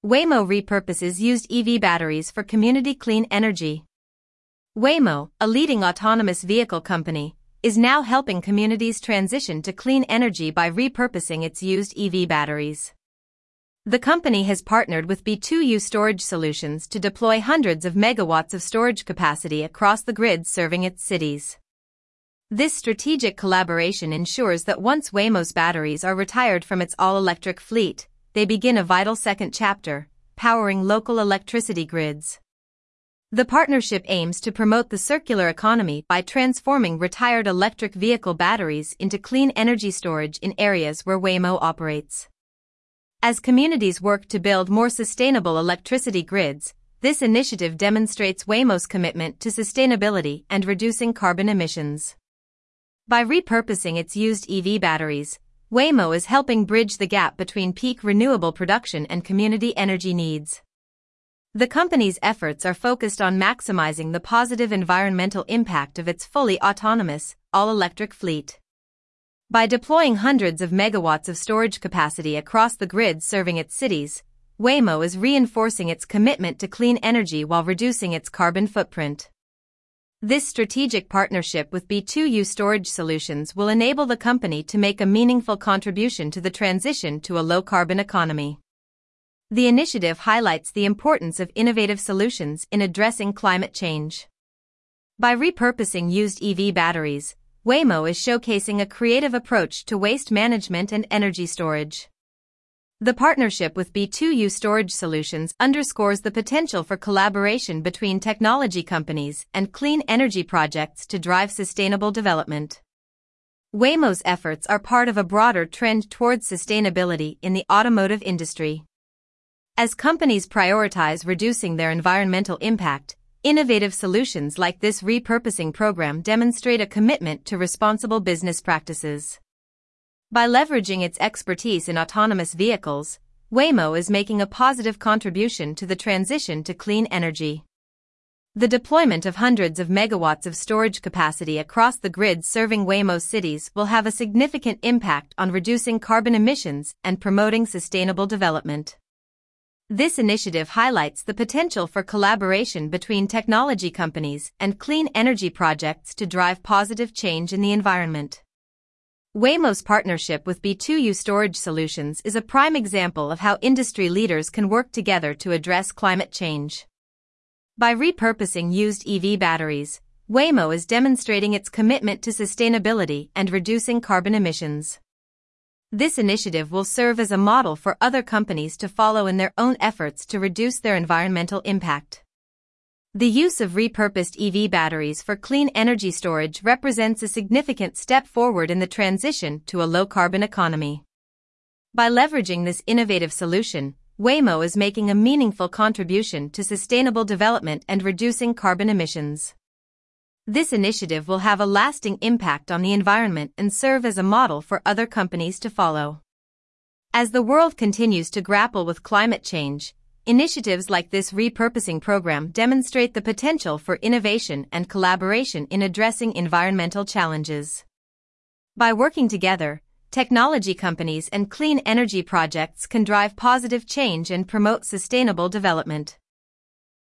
Waymo repurposes used EV batteries for community clean energy. Waymo, a leading autonomous vehicle company, is now helping communities transition to clean energy by repurposing its used EV batteries. The company has partnered with B2U Storage Solutions to deploy hundreds of megawatts of storage capacity across the grid serving its cities. This strategic collaboration ensures that once Waymo's batteries are retired from its all-electric fleet, they begin a vital second chapter, powering local electricity grids. The partnership aims to promote the circular economy by transforming retired electric vehicle batteries into clean energy storage in areas where Waymo operates. As communities work to build more sustainable electricity grids, this initiative demonstrates Waymo's commitment to sustainability and reducing carbon emissions. By repurposing its used EV batteries, Waymo is helping bridge the gap between peak renewable production and community energy needs. The company's efforts are focused on maximizing the positive environmental impact of its fully autonomous, all-electric fleet. By deploying hundreds of megawatts of storage capacity across the grid serving its cities, Waymo is reinforcing its commitment to clean energy while reducing its carbon footprint. This strategic partnership with B2U Storage Solutions will enable the company to make a meaningful contribution to the transition to a low-carbon economy. The initiative highlights the importance of innovative solutions in addressing climate change. By repurposing used EV batteries, Waymo is showcasing a creative approach to waste management and energy storage. The partnership with B2U Storage Solutions underscores the potential for collaboration between technology companies and clean energy projects to drive sustainable development. Waymo's efforts are part of a broader trend towards sustainability in the automotive industry. As companies prioritize reducing their environmental impact, innovative solutions like this repurposing program demonstrate a commitment to responsible business practices. By leveraging its expertise in autonomous vehicles, Waymo is making a positive contribution to the transition to clean energy. The deployment of hundreds of megawatts of storage capacity across the grid serving Waymo's cities will have a significant impact on reducing carbon emissions and promoting sustainable development. This initiative highlights the potential for collaboration between technology companies and clean energy projects to drive positive change in the environment. Waymo's partnership with B2U Storage Solutions is a prime example of how industry leaders can work together to address climate change. By repurposing used EV batteries, Waymo is demonstrating its commitment to sustainability and reducing carbon emissions. This initiative will serve as a model for other companies to follow in their own efforts to reduce their environmental impact. The use of repurposed EV batteries for clean energy storage represents a significant step forward in the transition to a low-carbon economy. By leveraging this innovative solution, Waymo is making a meaningful contribution to sustainable development and reducing carbon emissions. This initiative will have a lasting impact on the environment and serve as a model for other companies to follow. As the world continues to grapple with climate change, initiatives like this repurposing program demonstrate the potential for innovation and collaboration in addressing environmental challenges. By working together, technology companies and clean energy projects can drive positive change and promote sustainable development.